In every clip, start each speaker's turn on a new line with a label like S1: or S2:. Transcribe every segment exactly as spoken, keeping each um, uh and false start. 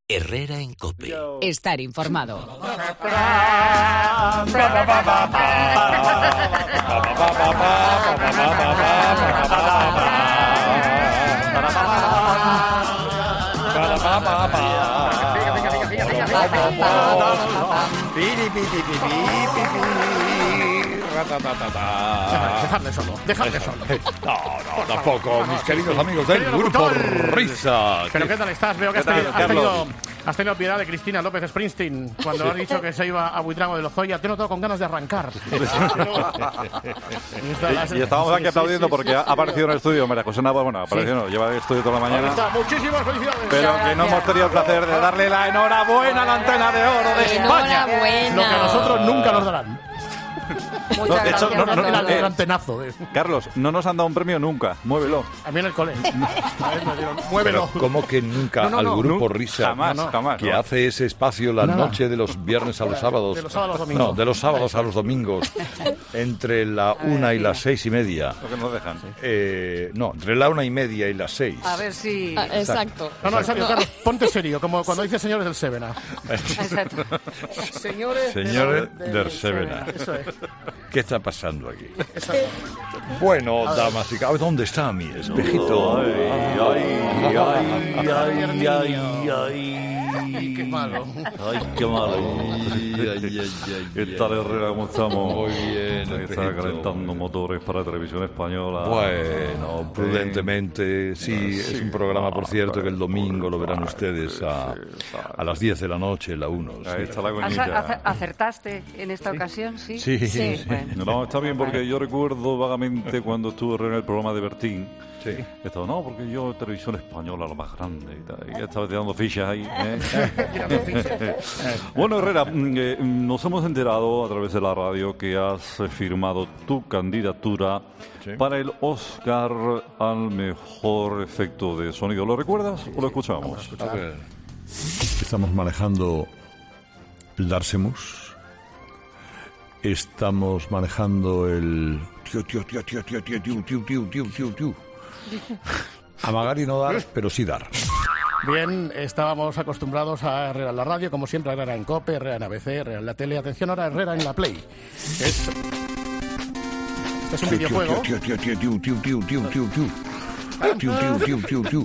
S1: Herrera en COPE.
S2: Estar informado.
S3: Dejadle solo, dejadle solo.
S4: No, no, tampoco, mis queridos amigos del Grupo Risa.
S3: Pero ¿qué tal estás? Veo que has tenido, has tenido, has tenido piedad de Cristina López Springsteen cuando has dicho que se iba a Buitrago de Lozoya. Te he notado con ganas de arrancar.
S5: Y estábamos aquí aplaudiendo porque ha aparecido en el estudio María José Nava. Bueno, apareció, no, lleva el estudio toda la mañana.
S3: Muchísimas felicidades.
S5: Pero que no hemos tenido el placer de darle la enhorabuena a la antena de oro de España.
S2: Enhorabuena.
S3: Lo que a nosotros nunca nos darán.
S5: No, de hecho, no, no, no,
S3: Era
S5: eh,
S3: el antenazo. eh.
S5: Carlos, no nos han dado un premio nunca. Muévelo.
S3: A mí en el cole. A ver, me dieron, muévelo.
S4: Pero ¿cómo que nunca
S3: No, no, no,
S4: al Grupo
S5: no,
S4: Risa?
S5: jamás,
S3: no, no.
S5: jamás.
S4: Que
S5: no.
S4: hace ese espacio la
S3: Nada.
S4: noche de los viernes a los sábados.
S3: De los sábados a los domingos.
S4: No, de los sábados a los domingos. Entre la una y las seis y media.
S5: Lo que nos dejan.
S4: Eh, no, entre la una y media y las seis.
S6: A ver si...
S2: Ah, exacto.
S3: No, no, en serio, Carlos, ponte serio, como cuando dice señores del Sevena.
S6: Exacto.
S3: Señores,
S4: Señores del Sevena.
S3: Eso es.
S4: ¿Qué está pasando aquí?
S3: Eso.
S4: Bueno, damas y caballeros, ¿dónde está mi espejito?
S5: Ay, ay, ay, ay,
S3: Ay, qué malo.
S5: ay, qué malo. ¿Qué tal, Herrera? ¿Cómo estamos?
S4: Muy bien,
S5: Está
S4: espejito.
S5: calentando motores para televisión española.
S4: Bueno, prudentemente, sí, es un programa, por cierto, que el domingo lo verán ustedes a, a las diez de la noche, la uno.
S5: Ahí está la
S6: ¿Has-
S5: coñita.
S6: ace- ¿Acertaste en esta ocasión? Sí.
S4: Sí, sí, sí.
S6: Bueno.
S5: No, está bien, porque yo recuerdo vagamente cuando estuve en el programa de Bertín.
S4: Sí.
S5: Estaba, no, porque yo televisión española, lo más grande y tal. Y ya estaba tirando fichas ahí. ¿eh? Bueno, Herrera, mm, eh, nos hemos enterado a través de la radio que has eh, firmado tu candidatura
S4: Sí.
S5: para el Oscar al mejor efecto de sonido. ¿Lo recuerdas o lo escuchamos?
S4: A ver.
S7: Estamos manejando el Darsemus. Estamos manejando el... Tío, tío, tío, tío, tío, tío, tío, tío, tío, tío, tío, tío. Amagar y no dar, pero sí dar.
S3: Bien, estábamos acostumbrados a Herrera en la radio, como siempre, Herrera en COPE, Herrera en A B C, Herrera en la tele. Atención ahora, Herrera en la Play. Es, este es un videojuego.
S7: Tío, tío, tío, tío, tío, tío, tío, tío, tío. Tío, tío, tío, tío, tío.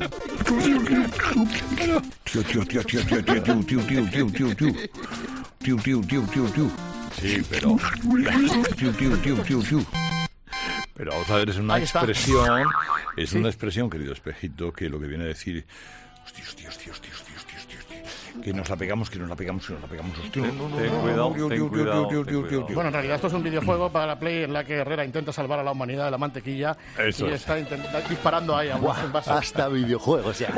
S7: Tío, tío, tío, tío, tío, tío, tío, tío, tío, tío, tío, tío. Tío, tío, tío, tío, tío.
S4: Sí, pero,
S7: Tío, tío, tío, tío, tío.
S4: pero vamos a ver, es una
S3: Ahí está.
S4: expresión, es una expresión, querido espejito, que lo que viene a decir, hostia, hostia, hostia, hostia, hostia, hostia, hostia, hostia, que nos la pegamos, que nos la pegamos, que nos la pegamos, hostia, no, no, no,
S5: Ten
S4: no,
S5: cuidado,
S4: no, tío,
S5: ten
S4: tío,
S5: cuidado,
S4: tío,
S5: ten
S4: tío, tío,
S5: cuidado.
S4: tío.
S3: Bueno, en realidad esto es un videojuego para la Play en la que Herrera intenta salvar a la humanidad de la mantequilla.
S4: Eso
S3: y
S4: es.
S3: está intent- disparando ahí a unos envases.
S8: Hasta videojuegos ya.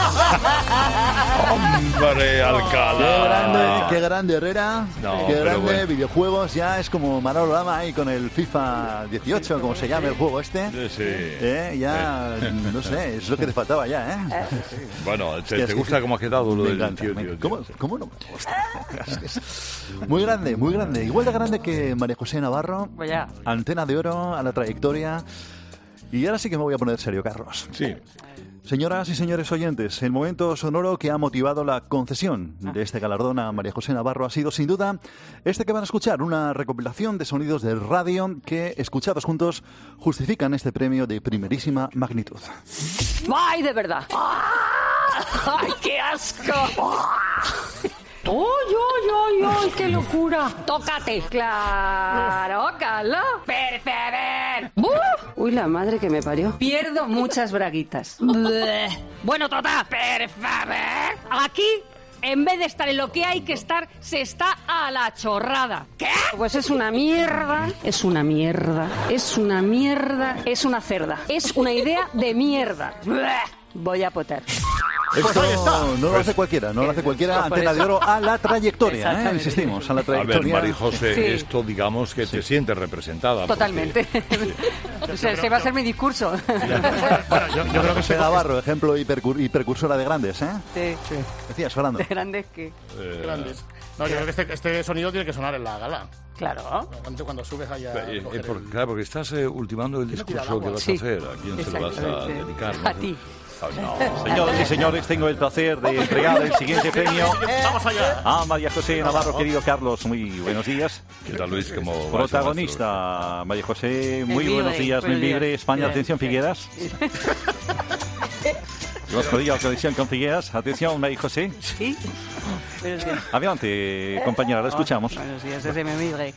S4: Hombre, Alcalá.
S8: Qué grande, qué grande Herrera.
S4: No,
S8: qué
S4: pero
S8: grande
S4: bueno.
S8: videojuegos. Ya es como Manolo Lama ahí con el FIFA dieciocho, como se llama el juego este.
S4: Sí.
S8: Eh, ya, no sé, es lo que te faltaba ya, ¿eh?
S4: Bueno, ¿te,
S8: Hostia,
S4: te
S8: es que
S4: gusta
S8: sí.
S4: cómo ha quedado lo
S8: Me
S4: del
S8: encanta,
S4: tío,
S8: me-
S4: tío, tío?
S8: ¿Cómo, ¿Cómo no me gusta? Muy grande, muy grande. Igual de grande que María José Navarro.
S6: Vaya.
S8: Antena de oro a la trayectoria. Y ahora sí que me voy a poner serio, Carlos.
S4: Sí.
S8: Señoras y señores oyentes, el momento sonoro que ha motivado la concesión de este galardón a María José Navarro ha sido, sin duda, este que van a escuchar, una recopilación de sonidos de radio que, escuchados juntos, justifican este premio de primerísima magnitud.
S6: ¡Ay, de verdad! ¡Ay, qué asco! ¡Uy, uy, uy, uy! ¡Qué locura! ¡Tócate! ¡Claro, Carlos! ¡Perfecto! ¡Uh! ¡Uy, la madre que me parió! Pierdo muchas braguitas. Bueno, Tota, perfecto. Aquí, en vez de estar en lo que hay que estar, se está a la chorrada. ¿Qué? Pues es una mierda, es una mierda, es una mierda, es una cerda. Es una idea de mierda. Voy a poter.
S8: Esto no lo hace cualquiera, no lo hace cualquiera. Antena de oro a la trayectoria, ¿eh?
S6: Exactamente.
S8: Insistimos, a la
S4: A ver,
S8: trayectoria.
S4: Mari José,
S6: Sí.
S4: esto digamos que te sientes representada. porque-
S6: Totalmente. Se, se va a hacer mi discurso.
S3: Bueno, yo, yo creo que se
S8: José Navarro, ejemplo y, percur- y precursora de grandes, ¿eh?
S6: Sí.
S8: Decías, Fernando.
S6: De grandes que...
S4: Eh,
S3: grandes. No, yo creo que este, este sonido tiene que sonar en la gala.
S6: Claro.
S3: Antes cuando subes allá.
S4: Eh, eh, por- claro, porque estás eh, ultimando el
S3: Quiero tirar
S4: discurso que
S3: agua.
S4: vas
S6: Sí.
S4: a hacer. ¿A quién se lo vas a
S6: Exactamente.
S4: dedicar?
S6: A ti.
S5: no. Señoras y señores, tengo el placer de entregar el siguiente premio
S3: Vamos allá.
S5: a María José Navarro. Querido Carlos, muy buenos días.
S4: ¿Qué tal, Luis? ¿Cómo va?
S5: Protagonista, María José, muy
S6: Membibre,
S5: buenos días.
S6: buenos
S5: Membibre,
S6: días.
S5: España, atención, Figueras. Los códigos conexión con Figueras. Atención, María José.
S6: Sí. Buenos días.
S5: Adelante, compañera, la escuchamos.
S6: Buenos días desde Membibre.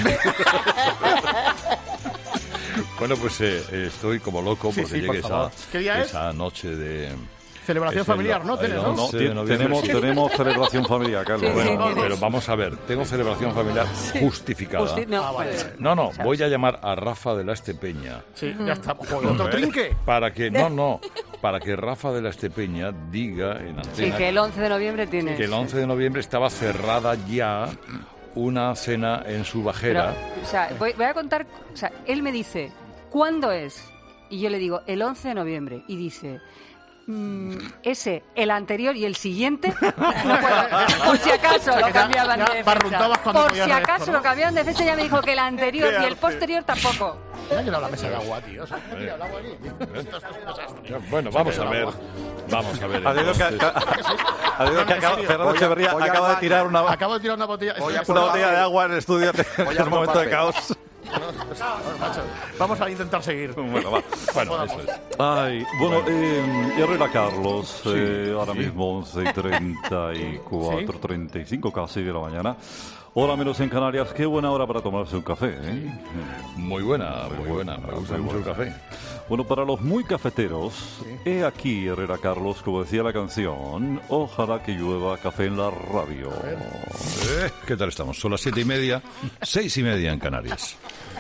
S4: Bueno, pues eh, estoy como loco
S3: Sí,
S4: porque
S3: sí, por
S4: llegue
S3: favor.
S4: esa,
S3: ¿Qué día es?
S4: esa noche de...
S3: Celebración
S4: es el-
S3: familiar, ¿no?
S4: el
S3: ¿Tienes, no?
S5: No,
S4: once de
S5: ti-
S4: noviembre,
S5: tenemos,
S4: sí.
S5: tenemos celebración familiar, Carlos.
S6: Sí,
S5: Bueno,
S6: sí,
S4: Bueno,
S6: tienes.
S4: pero vamos a ver, tengo celebración familiar justificada.
S6: Justi- no,
S3: Ah, vale.
S6: pues,
S4: No, no, voy a llamar a Rafa de la Estepeña.
S3: Sí, ya está. Joder, otro trinque.
S4: Para que, no, no, para que Rafa de la Estepeña diga en
S6: sí,
S4: antena
S6: que el once de noviembre tienes.
S4: que el once de noviembre estaba cerrada ya una cena en su
S6: Pero,
S4: bajera.
S6: o sea, voy, voy a contar, o sea, él me dice, ¿cuándo es? Y yo le digo, el once de noviembre. Y dice, mm, ese, el anterior y el siguiente, no puedo. Por si acaso
S3: sea,
S6: lo
S3: que ya-
S6: cambiaban
S3: ya
S6: de fecha.
S3: barruntabas cuando
S6: Por
S3: podías
S6: si
S3: hacer
S6: acaso
S3: esto, ¿no?
S6: lo cambiaban de fecha, ya me dijo que el anterior
S5: Qué
S6: y el
S5: arte.
S6: posterior tampoco.
S3: Me ha quedado la mesa de agua, tío. O sea, me ha tirado el agua aquí. Esto es un desastre.
S4: Bueno, vamos a ver. Vamos a ver.
S5: Ha debido que,
S4: entonces.
S5: ha debido que acaba- Fernando Echeverría
S1: voy a-
S5: acaba de tirar una,
S3: Acabo de tirar una botella.
S1: Voy a
S3: Es-
S1: por
S5: una
S1: la-
S5: botella de agua en el estudio.
S1: Voy a
S5: Es un
S1: por
S5: momento de
S1: papel.
S5: caos.
S3: Macho, vamos a intentar seguir.
S5: Bueno, va.
S4: Bueno, eso es.
S5: Ay, bueno, eh, Herrera Carlos, eh, ahora mismo once y treinta y cuatro, treinta y cinco casi de la mañana. Hora menos en Canarias. Qué buena hora para tomarse un café, ¿eh?
S4: Muy buena, muy buena. Me gusta mucho el café.
S5: Bueno, para los muy cafeteros, he aquí, Herrera Carlos, como decía la canción, ojalá que llueva café en la radio.
S4: Eh, ¿Qué tal estamos? Son las siete y media, seis y media en Canarias.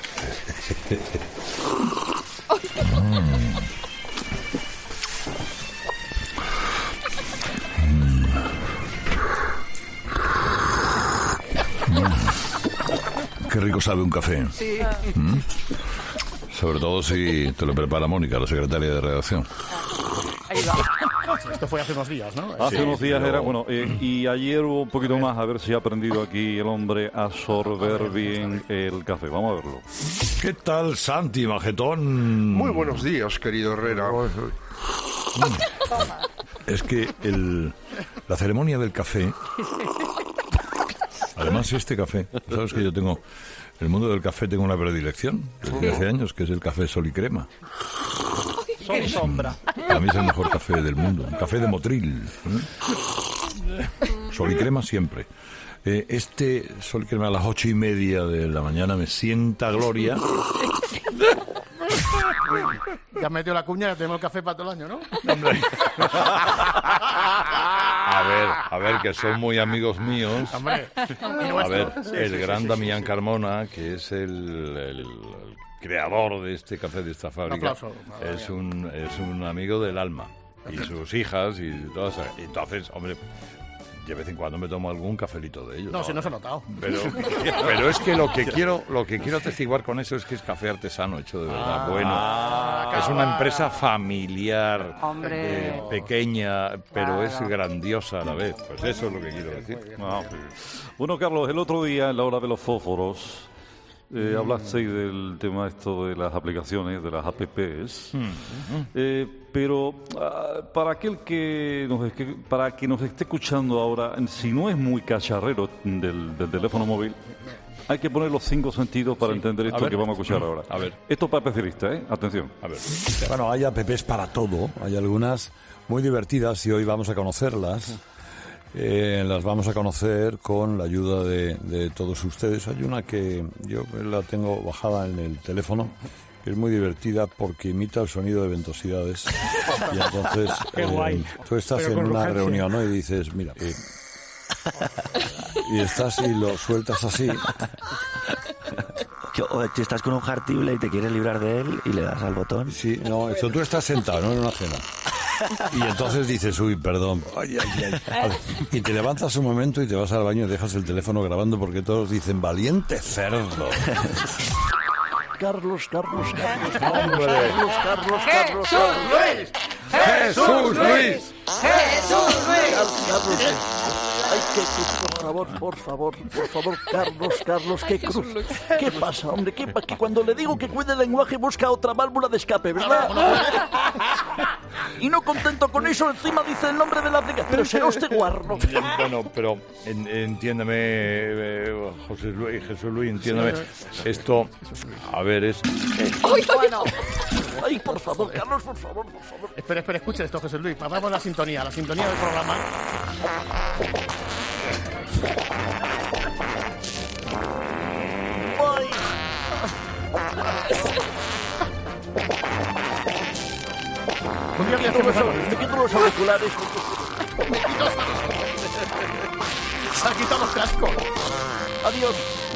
S4: Qué rico sabe un café.
S6: Sí.
S4: ¿Mm? Sobre todo si te lo prepara Mónica, la secretaria de redacción.
S6: Ahí va.
S3: Esto fue hace unos días, ¿no?
S5: Hace
S4: Sí,
S5: unos días
S4: pero-
S5: era, bueno, eh, y ayer hubo un poquito más, a ver si ha aprendido aquí el hombre a sorber bien el café. Vamos a verlo.
S4: ¿Qué tal, Santi Majetón?
S1: Muy buenos días, querido Herrera.
S4: Es que el, la ceremonia del café, además este café, sabes que yo tengo, en el mundo del café tengo una predilección desde hace años, que es el café Sol y Crema.
S3: Sol y sombra.
S4: Para mí es el mejor café del mundo, un café de Motril. ¿eh? Sol y Crema siempre. Eh, este Sol y Crema a las ocho y media de la mañana me sienta gloria.
S3: Ya has metido la cuña, ya tenemos el café para todo el año, ¿no?
S4: A ver, a ver, que son muy amigos míos.
S3: Hombre, y
S4: A
S3: nuestro.
S4: ver, el gran Damián Carmona, que es el, el- el creador de este café, de esta fábrica,
S3: aplauso, madre
S4: es un, es un amigo del alma. Y sus hijas y todas. Y entonces, hombre, de vez en cuando me tomo algún cafelito de ellos.
S3: No, si no se ha notado.
S4: Pero, pero es que lo que quiero lo que quiero atestiguar con eso es que es café artesano hecho de verdad bueno. Es una empresa familiar,
S6: Hombre.
S4: eh, pequeña, pero es
S6: Claro.
S4: grandiosa a la vez. Pues eso es lo que quiero decir.
S5: Ah, ok. Bueno, Carlos, el otro día, en la hora de los fósforos, eh, hablasteis del tema esto de las aplicaciones, de las apps. Eh, pero ah, para aquel que nos, es- que- para que nos esté escuchando ahora, si no es muy cacharrero del, del teléfono móvil, hay que poner los cinco sentidos para entender esto
S4: ver.
S5: que vamos a escuchar ahora.
S4: A ver.
S5: Esto para especialistas, ¿eh? Atención.
S4: A ver.
S7: Bueno, hay apps para todo. Hay algunas muy divertidas y hoy vamos a conocerlas. Eh, las vamos a conocer con la ayuda de, de todos ustedes. Hay una que yo la tengo bajada en el teléfono, que es muy divertida porque imita el sonido de ventosidades. Y entonces
S3: Qué
S7: eh,
S3: guay.
S7: tú estás
S3: Pero
S7: en
S3: con
S7: una
S3: urgencia.
S7: reunión, ¿no? Y dices, mira, eh, y estás y lo sueltas así.
S9: Que, o te estás con un jartible y te quieres librar de él y le das al botón.
S7: Sí, no, eso tú estás sentado, no en una cena. Y entonces dices, uy, perdón. Ay, ay, ay. A ver, y te levantas un momento y te vas al baño y dejas el teléfono grabando porque todos dicen, valiente cerdo.
S8: Carlos, Carlos, Carlos.
S7: Carlos, Carlos,
S6: Jesús Luis.
S4: ¡Jesús Luis!
S6: Jesús Luis.
S10: qué cruz, por favor, por favor, por favor, Carlos, Carlos, qué cruz. ¿Qué pasa, hombre? ¿Qué pa- que cuando le digo que cuide el lenguaje busca otra válvula de escape, ¿verdad? Y no contento con eso, encima dice el nombre de la aplicación. Pero será usted guarro.
S4: Bueno, pero en- entiéndeme, eh, José Luis, Jesús Luis, entiéndeme. Esto, a ver, es...
S10: ¡Ay, bueno! Ay, por favor, Carlos, por favor, por favor.
S3: Espera, espera, escucha esto, José Luis. Vamos a la sintonía, la sintonía del programa.
S10: Ay.
S3: Un día
S10: Me
S3: que
S10: quito los,
S3: hacemos
S10: au- me quito los auriculares.
S3: Se ha quitado los cascos.
S10: Adiós.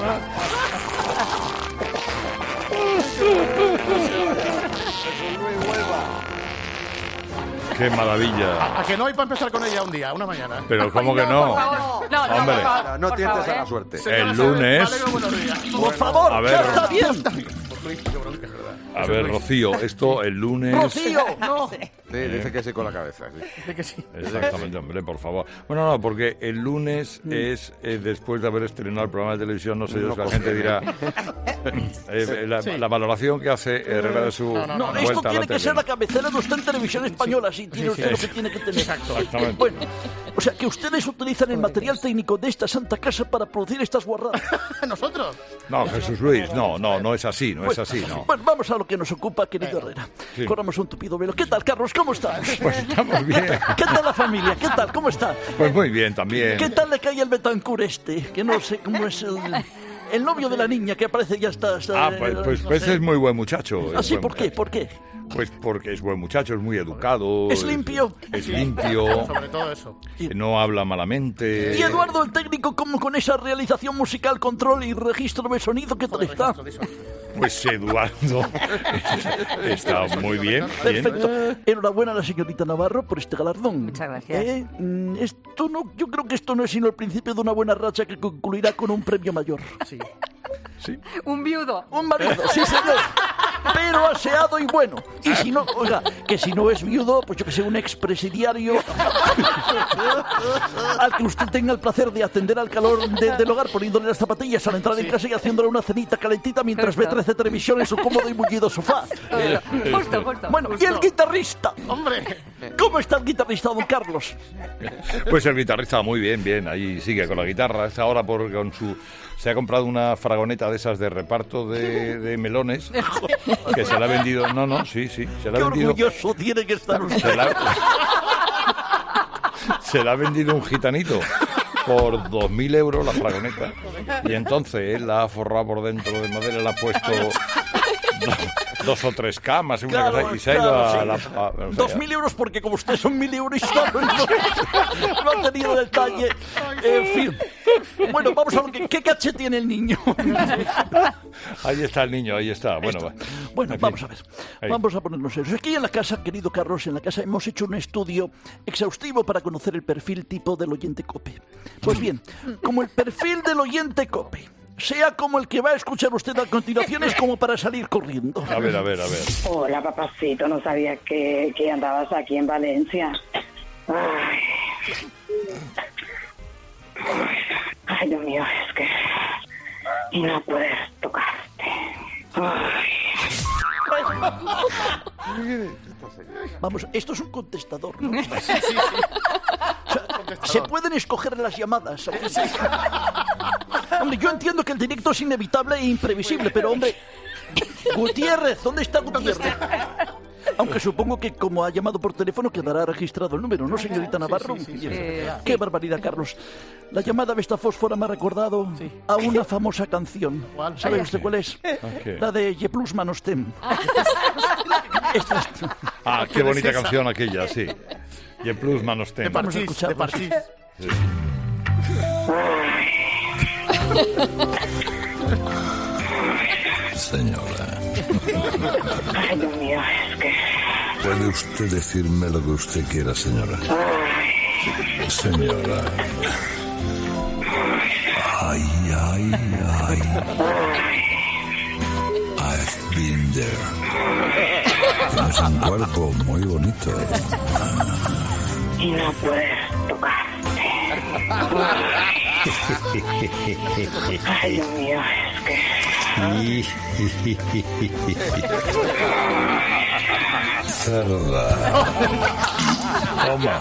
S4: ¡Qué maravilla!
S3: A que no hay para empezar con ella un día, una mañana.
S4: Pero ¿cómo que no?
S6: Por favor. No, no,
S4: Hombre.
S6: por favor.
S1: No
S6: por
S1: tientes
S6: favor,
S1: a la
S6: ¿eh?
S1: suerte.
S3: Señora,
S4: El lunes.
S3: Vale, buenos días.
S10: Por favor,
S4: a
S10: ya
S4: ver.
S10: está bien.
S3: Luis, qué bronca, es verdad.
S4: A ver, Rocío, esto el lunes...
S10: Rocío, no.
S1: Sí, dice que sí con la cabeza. Sí.
S3: Dice que sí.
S4: Exactamente, hombre, por favor. Bueno, no, porque el lunes es eh, después de haber estrenado el programa de televisión, no sé yo
S1: No
S4: si la
S1: coge.
S4: gente dirá eh, la, la valoración que hace Herrera de su
S3: No, no,
S10: No,
S3: no,
S10: esto
S4: vuelta a la
S10: tiene que
S4: tele.
S10: ser la cabecera de usted en televisión española, si tiene usted lo que tiene que tener.
S4: Exactamente.
S10: Bueno, o sea, que ustedes utilizan el material técnico de esta santa casa para producir estas guarradas.
S3: ¿Nosotros?
S4: No, Jesús Luis, no, no, no es así, no es así, no.
S10: Bueno, vamos a lo que nos ocupa, querido Herrera.
S4: Sí.
S10: Corramos un tupido velo. ¿Qué tal, Carlos? ¿Cómo estás?
S4: Pues estamos bien.
S10: ¿Qué tal la familia? ¿Qué tal? ¿Cómo está?
S4: Pues muy bien también.
S10: ¿Qué tal le cae el Betancourt este? Que no sé cómo es el, el novio de la niña que aparece ya está... está
S4: Ah, pues, pues,
S10: no
S4: pues
S10: sé.
S4: es muy buen muchacho.
S10: ¿Ah,
S4: es
S10: sí?
S4: buen
S10: ¿Por qué?
S4: muchacho.
S10: ¿Por qué?
S4: Pues porque es buen muchacho, es muy educado.
S10: ¿Es limpio?
S4: Es limpio,
S3: Sobre todo eso.
S4: no habla malamente.
S10: ¿Y Eduardo, el técnico, cómo con esa realización musical, control y registro de sonido? ¿Qué tal está?
S4: Pues Eduardo está muy bien. bien.
S10: Perfecto. Enhorabuena a la señorita Navarro por este galardón.
S6: Muchas gracias.
S10: Eh, mm, Esto no, yo creo que esto no es sino el principio de una buena racha que concluirá con un premio mayor.
S3: Sí.
S4: Sí.
S6: Un viudo.
S10: Un marido, sí señor. Pero aseado y bueno. Y si no, oiga, que si no es viudo, pues yo que sé, un expresidiario al que usted tenga el placer de atender al calor de- del hogar poniéndole las zapatillas al entrar en casa y haciéndole una cenita calentita mientras ve
S6: Justo.
S10: trece televisión en su cómodo y mullido sofá.
S6: Justo, justo.
S10: Bueno, y el guitarrista.
S3: ¡Hombre!
S10: ¿Cómo está el guitarrista, don Carlos?
S4: Pues el guitarrista muy bien, bien, ahí sigue con la guitarra. Está ahora por, con su... Se ha comprado una fragoneta de esas de reparto de, de melones que se la ha vendido... No, no, sí, sí, se la
S10: Qué
S4: ha vendido...
S10: orgulloso tiene que estar usted.
S4: Se la, se la ha vendido un gitanito por dos mil euros la fragoneta. Y entonces él la ha forrado por dentro de madera, le ha puesto dos, dos o tres camas y, una
S10: Claro,
S4: cosa, y se ha ido
S10: claro,
S4: a
S10: sí.
S4: la... a- o sea,
S10: Dos mil euros porque como usted son mil euros no, no ha tenido detalle. En fin. Bueno, vamos a ver qué, qué caché tiene el niño.
S4: Ahí está el niño, ahí está. Bueno, va.
S10: Bueno,
S4: En fin.
S10: vamos a ver.
S4: Ahí.
S10: Vamos a ponernos serios. Aquí en la casa, querido Carlos, en la casa hemos hecho un estudio exhaustivo para conocer el perfil tipo del oyente COPE. Pues bien, como el perfil del oyente COPE sea como el que va a escuchar usted a continuación, es como para salir corriendo.
S4: A ver, a ver, a ver.
S11: Hola, papacito, no sabía que, que andabas aquí en Valencia. Ay. Ay, Dios mío, es que no puedes tocarte. Ay.
S10: Vamos, esto es un contestador, ¿no? O sea, se pueden escoger las llamadas. Hombre, yo entiendo que el directo es inevitable e imprevisible, pero hombre, Gutiérrez, ¿dónde está Gutiérrez? Aunque supongo que como ha llamado por teléfono quedará registrado el número, ¿no, señorita Navarro?
S3: Sí, sí, sí, sí.
S6: Eh,
S10: Qué barbaridad, Carlos. La llamada de esta fósfora me ha recordado a una famosa canción.
S3: ¿Cuál?
S10: ¿Sabe usted cuál es?
S4: qué?
S10: La de Je plus manostem. Esta es-
S4: Ah, qué bonita canción aquella, sí. Y en plus manos
S3: De
S4: tem.
S10: Vamos a
S3: parchís,
S10: escucharla.
S3: de parchís.
S4: Sí.
S12: Señora,
S11: Ay, Dios mío, es que...
S12: ¿puede usted decirme lo que usted quiera, señora? Señora. Ay, ay, ay. I've been there. Tienes un cuerpo muy bonito.
S11: Y no puedes tocarte. Ay, Dios mío, es que...
S7: Cerda. Toma.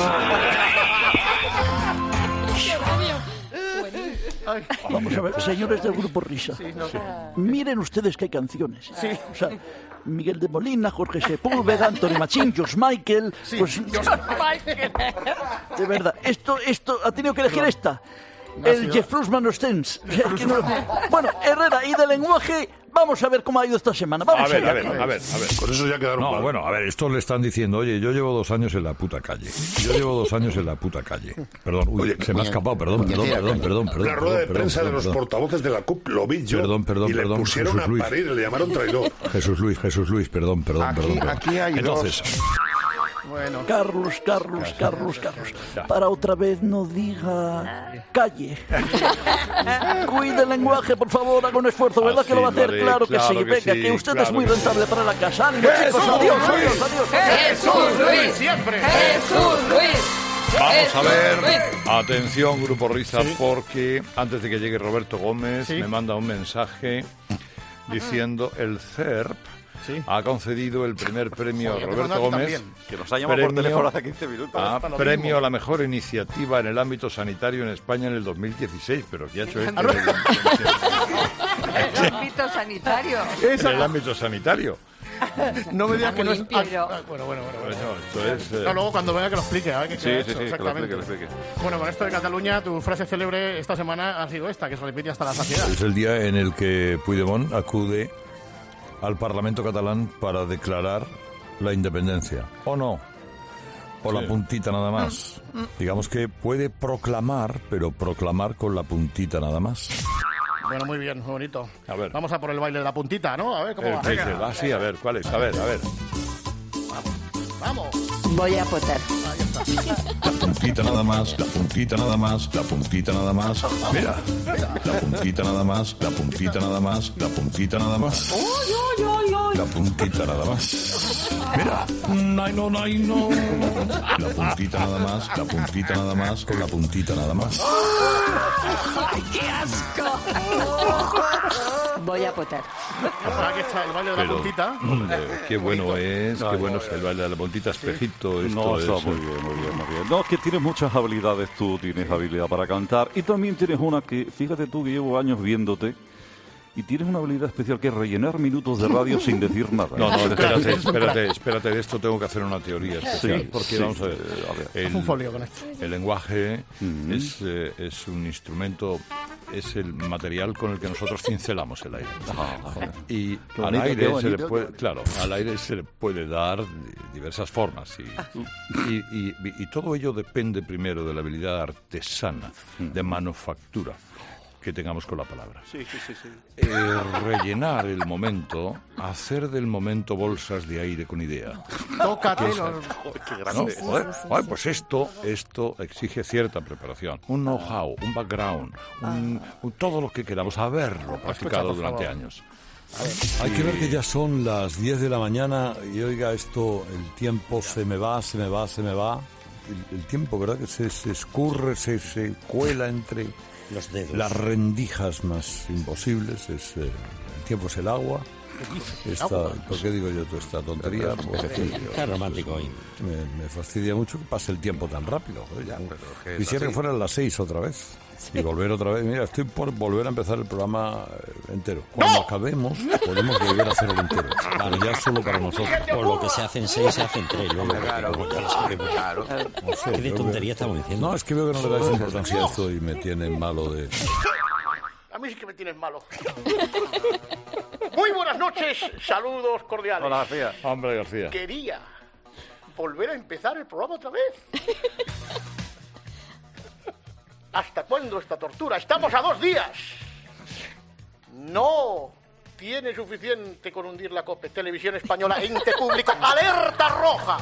S10: Vamos a ver, señores del Grupo Risa. Miren ustedes qué canciones.
S3: Sí.
S10: O sea, Miguel de Molina, Jorge Sepúlveda, Anthony Machín, George Michael.
S3: Sí,
S10: Pues,
S3: George Michael.
S10: de verdad, esto, esto ha tenido que elegir
S3: No.
S10: esta.
S3: Ha
S10: El
S3: sido-
S10: Jeffrus Manostens. Bueno, Herrera, y de lenguaje, vamos a ver cómo ha ido esta semana. Vamos
S4: A ver,
S10: allá.
S4: a ver, a ver, a ver.
S7: Con eso ya quedaron
S4: No,
S7: mal.
S4: bueno,
S7: a ver, esto le están diciendo, oye, yo llevo dos años en la puta calle. Yo llevo dos años en la puta calle. Perdón, uy,
S13: Oye,
S7: se me ha escapado, perdón, perdón, perdón, perdón, perdón.
S13: La rueda de
S7: perdón,
S13: prensa de
S7: perdón,
S13: los
S7: perdón.
S13: portavoces de la C U P lo vi yo.
S7: Perdón, perdón,
S13: y le
S7: perdón,
S13: pusieron
S7: Jesús
S13: a
S7: Luis.
S13: parir, le llamaron traidor.
S7: Jesús Luis, Jesús Luis, perdón, perdón,
S13: Aquí-
S7: perdón. perdón.
S13: aquí hay
S7: Entonces,
S3: Bueno.
S10: Carlos, Carlos, Carlos, Carlos. Para otra vez no diga calle. Cuide el lenguaje, por favor, haga un esfuerzo, ¿verdad
S4: Así
S10: que lo va a hacer?
S4: lo haré,
S10: Claro que
S4: claro
S10: sí.
S4: que
S10: Venga,
S4: sí,
S10: que usted
S4: claro
S10: es muy
S4: que sí.
S10: rentable para la casa. ¡Ánimo, chicos! ¡Adiós, adiós, adiós!
S2: Jesús Luis.
S3: Siempre.
S2: Jesús Luis.
S4: Vamos a ver,
S2: Luis.
S4: atención Grupo Risa, porque antes de que llegue Roberto Gómez
S3: Sí.
S4: me manda un mensaje diciendo el C E R P
S3: Sí.
S4: ha concedido el primer premio a
S3: Joder,
S4: Roberto
S3: Fernando
S4: Gómez.
S3: también.
S8: Que nos ha llamado por
S4: Premio-
S8: teléfono hace quince minutos.
S4: Ah,
S3: Para lo
S4: premio
S3: mismo.
S4: a la mejor iniciativa en el ámbito sanitario en España en el dos mil dieciséis, pero ¿qué ha hecho este?
S6: El ámbito sanitario.
S4: En el ámbito sanitario.
S3: No me digas que no es...
S6: Limpio yo.
S3: Ah, bueno, bueno, bueno. bueno.
S4: Bueno, esto es... eh,
S3: No, luego cuando venga que lo explique, a ver qué
S8: Sí,
S3: qué ha
S8: sí,
S3: hecho,
S8: sí, que lo
S3: exactamente.
S8: explique, que lo explique.
S3: Bueno, con esto de Cataluña, tu frase célebre esta semana ha sido esta, que se repite hasta la saciedad.
S7: es el día en el que Puigdemont acude al Parlamento catalán para declarar la independencia. ¿O no? O la puntita nada más. Digamos que puede proclamar, pero proclamar con la puntita nada más.
S3: Bueno, muy bien, muy bonito.
S4: A ver.
S3: Vamos a por el baile de la puntita, ¿no? A ver cómo
S4: eh,
S3: va.
S4: ¿qué dices?
S3: Venga.
S4: Ah, sí, a ver, ¿cuál es? A ver, a ver.
S3: Vamos.
S2: Voy a votar.
S7: La puntita nada más, la puntita nada más, la puntita nada más. Mira, la puntita nada más, la puntita nada más, la puntita nada más. La puntita nada más. Mira, no, no, no, no. La puntita nada más, la puntita nada más, con la puntita nada más.
S2: ¡Qué asco!
S6: Voy a votar.
S3: Aquí está el baile de la
S4: Pero,
S3: puntita.
S4: eh, qué bueno es, qué bueno es el baile de la puntita, espejito. Esto
S5: No,
S4: es,
S5: está muy bien, muy bien, muy bien. No, es que tienes muchas habilidades tú, tienes habilidad para cantar y también tienes una que, fíjate tú que llevo años viéndote y tienes una habilidad especial que es rellenar minutos de radio sin decir nada.
S4: No, no, espérate, espérate, espérate, de esto tengo que hacer una teoría especial,
S5: Sí,
S4: porque
S5: sí.
S4: vamos a ver,
S5: Eh, a ver.
S3: Haz un folio con esto.
S4: el lenguaje
S5: Mm.
S4: es, eh, es un instrumento, es el material con el que nosotros cincelamos el aire. Y
S8: Qué
S4: al
S8: bonito,
S4: aire
S8: qué
S4: se
S8: bonito,
S4: le
S8: qué
S4: puede,
S8: bonito.
S4: claro, al aire se le puede dar di- diversas formas y, y, y- y todo ello depende primero de la habilidad artesana, de manufactura que tengamos con la palabra.
S8: Sí, sí, sí, sí.
S4: Eh, rellenar el momento, hacer del momento bolsas de aire con idea.
S3: Tócate los...
S8: Qué
S4: ¿No?
S8: grande.
S4: Joder, joder, pues esto, esto exige cierta preparación, un know-how, un background, un- un- todo lo que queramos haberlo practicado
S3: por
S4: durante
S3: favor.
S4: años.
S7: Hay que ver que ya son las diez de la mañana y oiga esto, el tiempo se me va, se me va, se me va. El, el tiempo, ¿verdad? Que se, se escurre, se, se cuela entre
S9: Los dedos.
S7: las rendijas más imposibles. Es, eh, el tiempo es el agua. Esta, ¿por qué digo yo toda esta tontería? Porque
S9: Qué romántico hoy.
S7: me, me fastidia mucho que pase el tiempo tan rápido. joder.
S1: Ya, pero es que es
S7: Quisiera
S1: así.
S7: que fueran las seis otra vez. Y volver otra vez. Mira, estoy por volver a empezar el programa eh, entero. Cuando acabemos, podemos volver a hacer el entero. Pero ya solo para nosotros.
S9: Por lo que se hacen seis, se hacen tres. Luego,
S1: Claro, claro.
S7: No sé,
S9: ¿Qué de
S7: yo
S9: tontería
S7: veo-
S9: estamos diciendo?
S7: No, es que veo que no le dais importancia a esto y me tienen malo de...
S3: A mí sí que me tienes malo. Muy buenas noches, saludos cordiales.
S8: Hola, García.
S4: Hombre, García.
S3: Quería volver a empezar el programa otra vez. ¿Hasta cuándo esta tortura? Estamos a dos días. No tiene suficiente con hundir la COPE. Televisión Española, ente público, alerta roja.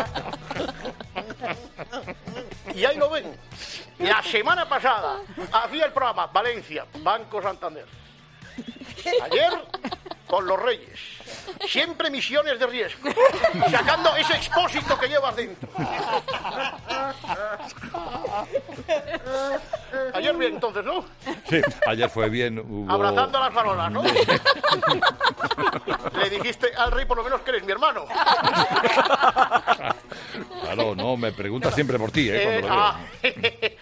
S3: Y ahí lo ven. La semana pasada hacía el programa Valencia, Banco Santander. Ayer con los Reyes. Siempre misiones de riesgo. Sacando ese expósito que llevas dentro. ayer bien, entonces, ¿no?
S4: Sí, ayer fue bien. Hubo...
S3: Abrazando a las farolas, ¿no? Le dijiste al rey por lo menos que eres mi hermano.
S4: Claro, no, me pregunta siempre por ti, ¿eh?
S3: Eh,
S4: Cuando lo
S3: ah,
S4: veo.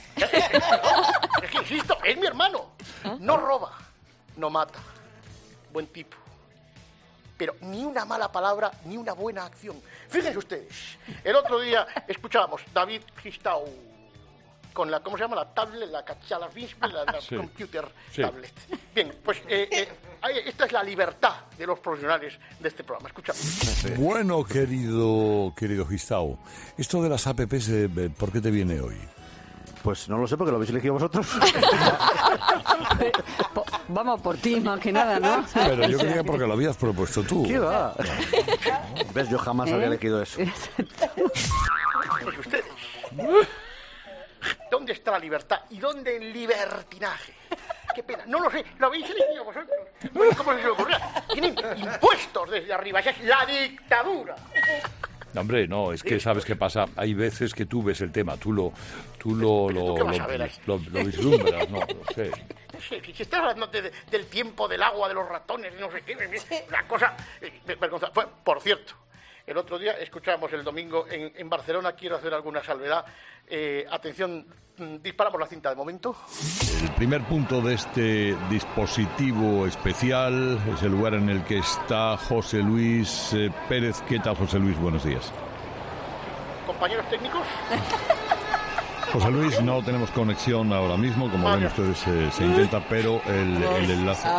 S3: es que insisto, es mi hermano. No roba, no mata. Buen tipo. Pero ni una mala palabra, ni una buena acción. Fíjense ustedes, el otro día escuchábamos David Gistau con la, ¿cómo se llama? La tablet, la cachala, la, la
S4: Sí.
S3: computer
S4: Sí.
S3: tablet. Bien, pues eh, eh, ahí- esta es la libertad de los profesionales de este programa. Escuchamos.
S7: Bueno, querido, querido Gistau, esto de las apps, eh, ¿por qué te viene hoy?
S14: Pues no lo sé porque lo habéis elegido vosotros.
S6: Po- Vamos por ti, más que nada, ¿no?
S7: Pero yo creía porque lo habías propuesto tú.
S14: ¿Qué va? ¿Ves? Yo jamás
S6: ¿Eh?
S14: habría elegido eso.
S3: Fíjense ustedes. ¿Dónde está la libertad y dónde el libertinaje? Qué pena, no lo sé, lo habéis elegido vosotros. Bueno, ¿cómo se os ocurrió? Tienen impuestos desde arriba, esa es la dictadura.
S4: No, hombre, no, es que sabes qué pasa. Hay veces que tú ves el tema, tú lo, tú lo, lo,
S3: qué vas
S4: lo,
S3: a ver ahí?
S4: lo- lo vislumbras, no, no sé.
S3: Sí, si estás hablando de- de- del tiempo, del agua, de los ratones, no sé qué, una cosa eh, vergonzosa. Fue- Por cierto, el otro día escuchamos el domingo en, en Barcelona, quiero hacer alguna salvedad. Eh, atención, mm, disparamos la cinta de momento.
S7: El primer punto de este dispositivo especial es el lugar en el que está José Luis eh, Pérez. ¿Qué tal, José Luis? Buenos días.
S3: Compañeros técnicos,
S7: José Luis, no tenemos conexión ahora mismo, como ven ustedes eh, se intenta, pero el, el enlace...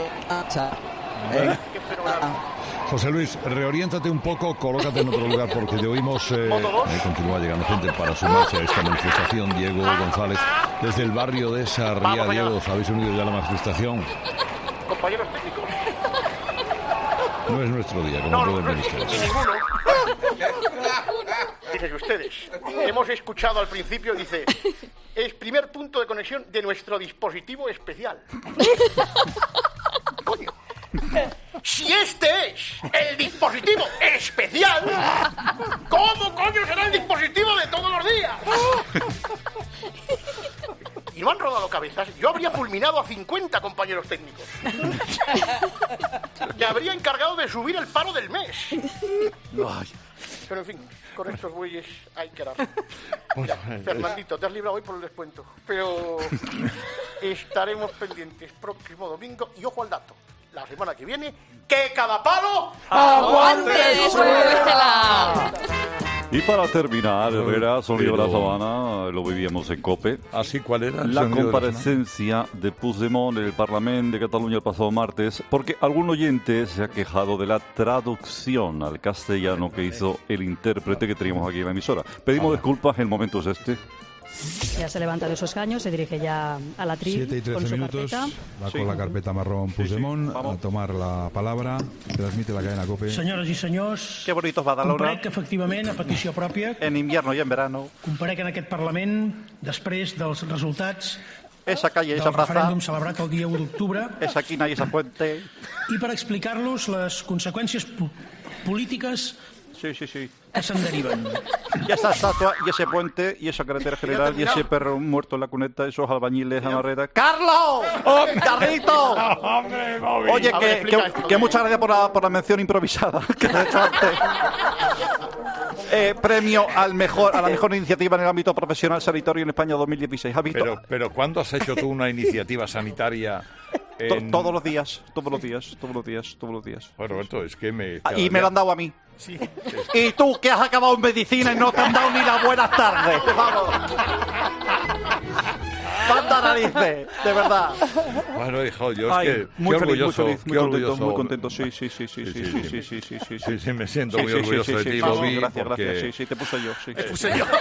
S3: qué fenomenal.
S7: José Luis, reoriéntate un poco, colócate en otro lugar porque te oímos. Eh, eh, continúa llegando gente para sumarse a esta manifestación. Diego González, desde el barrio de Sarriá.
S3: Vamos allá.
S7: Diego, ¿os habéis unido ya a la manifestación?
S3: Compañeros técnicos.
S7: No es nuestro día, como
S3: No, no,
S7: pueden
S3: no
S7: ver
S3: es
S7: ustedes.
S3: ninguno. Fíjense ustedes, hemos escuchado al principio, dice, es primer punto de conexión de nuestro dispositivo especial. Coño. Si este es el dispositivo especial, ¿cómo coño será el dispositivo de todos los días? Y no han rodado cabezas. Yo habría fulminado a cincuenta compañeros técnicos. Me habría encargado de subir el paro del mes. Pero en fin, con estos bueyes hay que dar. Mira, Fernandito, te has librado hoy por el descuento. Pero estaremos pendientes próximo domingo. Y ojo al dato, la semana que viene, que cada palo
S2: ¡Aguante su suela!
S5: Y para terminar, era Sonido de la Sabana, lo vivíamos en COPE.
S4: ¿Así cuál era?
S5: La comparecencia de Puigdemont en el Parlamento de Cataluña el pasado martes, porque algún oyente se ha quejado de la traducción al castellano que hizo el intérprete que teníamos aquí en la emisora. Pedimos disculpas, el momento es este.
S15: Ya se levanta de esos escaños, se dirige ya a la tril
S16: siete y
S15: con
S16: trece
S15: su
S16: minutos,
S15: carpeta.
S16: va con la carpeta marrón Puigdemont a tomar la palabra, transmite la cadena COPE.
S17: Senyores i senyors,
S5: Qué bonito es Badalona.
S17: comparec efectivament a petició pròpia.
S5: En invierno y en verano.
S17: Comparec en aquest Parlament després dels resultats
S5: Esa calle, esa
S17: del
S5: plaza,
S17: referèndum celebrat el dia u d'octubre
S5: esa quina y esa fuente.
S17: i per explicar-los les conseqüències po polítiques
S5: Sí, sí, sí.
S17: que se'n deriven.
S5: Y esa estatua, y ese puente, y esa carretera general, y ese perro muerto en la cuneta, esos albañiles amarretas. ¡Carlos! ¡Oh, Carlito! Oye,
S3: A ver,
S5: que,
S3: explica
S5: que-
S3: esto,
S5: que
S3: ¿qué?
S5: muchas gracias por la, por la mención improvisada que te he hecho antes. Eh, premio al mejor, a la mejor iniciativa en el ámbito profesional sanitario en España dos mil dieciséis. ¿Has visto?
S4: Pero, pero ¿cuándo has hecho tú una iniciativa sanitaria?
S5: To-
S4: En...
S5: Todos los días, todos los días, todos los días, todos los días.
S4: Bueno, Roberto, es que me...
S5: Ah, y me lo han dado a mí.
S3: Sí.
S5: Y tú, que has acabado en medicina y no te han dado ni las buenas tardes. Vamos. Tanta narices, de verdad.
S4: Bueno, hijo, yo es
S5: Ay,
S4: que...
S5: muy
S4: qué
S5: feliz, muy
S4: orgulloso,
S5: feliz,
S4: qué
S5: muy contento,
S4: orgulloso.
S5: muy contento. Sí, sí, sí, sí, sí, sí, sí, sí, sí, sí, sí.
S4: Sí, sí, me siento
S5: Sí,
S4: muy
S5: sí,
S4: orgulloso
S5: sí,
S4: de
S5: sí,
S4: ti,
S5: sí,
S4: Bobby,
S5: sí, gracias,
S4: porque...
S5: gracias. Sí, sí, te puse yo, sí.
S3: Te puse yo.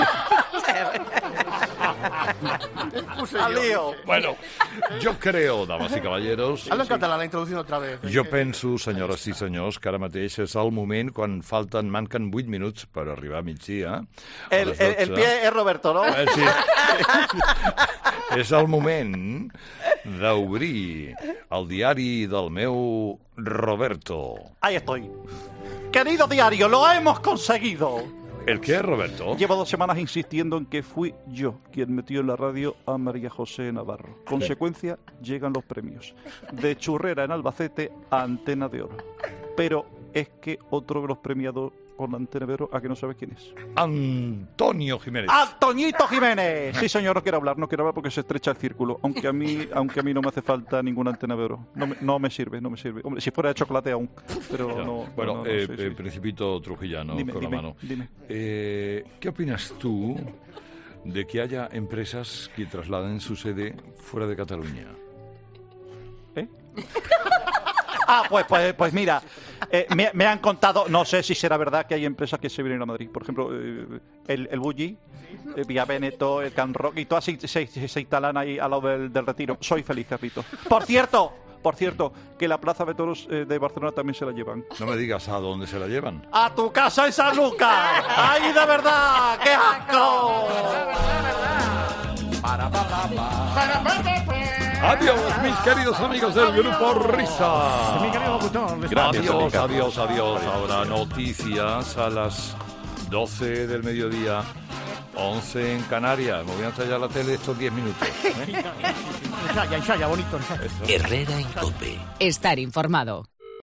S3: Te puse yo.
S5: Al lío.
S4: Bueno, yo creo, damas i caballeros...
S3: Habla en català, la introducción otra vez.
S4: Jo penso, senyores i senyors, que ara mateix és el moment quan falten, manquen vuit minuts per arribar a migdia. a
S5: El,
S4: les
S5: el, el
S4: dotze.
S5: pie es Roberto, ¿no?
S4: Eh, sí. És el moment d'obrir el diari del meu Roberto.
S5: Ahí estoy. Querido diario, lo hemos conseguido.
S4: ¿El qué, Roberto?
S8: Llevo dos semanas insistiendo en que fui yo quien metió en la radio a María José Navarro. Consecuencia, llegan los premios. De Churrera en Albacete a Antena de Oro. Pero es que otro de los premiados con Antena de Oro, ¿a que no sabes quién es?
S4: Antonio Jiménez.
S8: ¡Antoñito Jiménez! Sí, señor, no quiero hablar, no quiero hablar porque se estrecha el círculo. Aunque a mí, aunque a mí no me hace falta ninguna Antena de Oro. No me, no me sirve, no me sirve. Hombre, si fuera de chocolate aún. Pero
S4: Ya.
S8: no.
S4: Bueno,
S8: no, no,
S4: eh,
S8: sí, sí.
S4: eh, Principito Trujillano,
S8: Dime,
S4: con
S8: dime,
S4: la mano.
S8: dime.
S4: Eh, ¿Qué opinas tú de que haya empresas que trasladen su sede fuera de Cataluña?
S8: ¿Eh? Ah, pues, pues, pues mira, eh, me, me han contado, no sé si será verdad que hay empresas que se vienen a Madrid. Por ejemplo, eh, el, el Bulli, eh, Vía Veneto, el Can Rock, y todas se, se, se instalan ahí al lado del, del Retiro. Soy feliz, Carlito. Por cierto, por cierto, que la Plaza de Toros eh, de Barcelona también se la llevan.
S4: No me digas a dónde se la llevan.
S8: ¡A tu casa en San Lucas! ¡Ay, de verdad! ¡Qué asco!
S4: Adiós, mis queridos amigos del Grupo Risa.
S3: Mi querido locutor, les-
S5: Gracias,
S4: Adiós,
S5: Ricardo.
S4: adiós, adiós. Ahora noticias a las doce del mediodía, once en Canarias. Me voy a ensayar la tele estos diez minutos. ¿eh?
S3: Ensaya, ensaya, bonito, ensaya.
S12: Herrera en Cope.
S2: Estar informado.